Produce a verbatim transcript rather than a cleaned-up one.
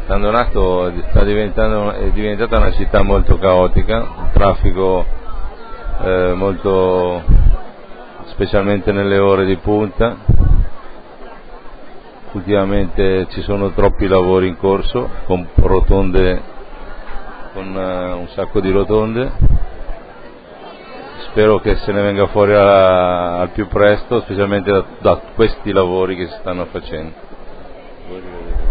San Donato sta diventando, è diventata una città molto caotica, un traffico eh, molto, specialmente nelle ore di punta. Ultimamente ci sono troppi lavori in corso, con rotonde, con uh, un sacco di rotonde. Spero che se ne venga fuori a, al più presto, specialmente da, da questi lavori che si stanno facendo.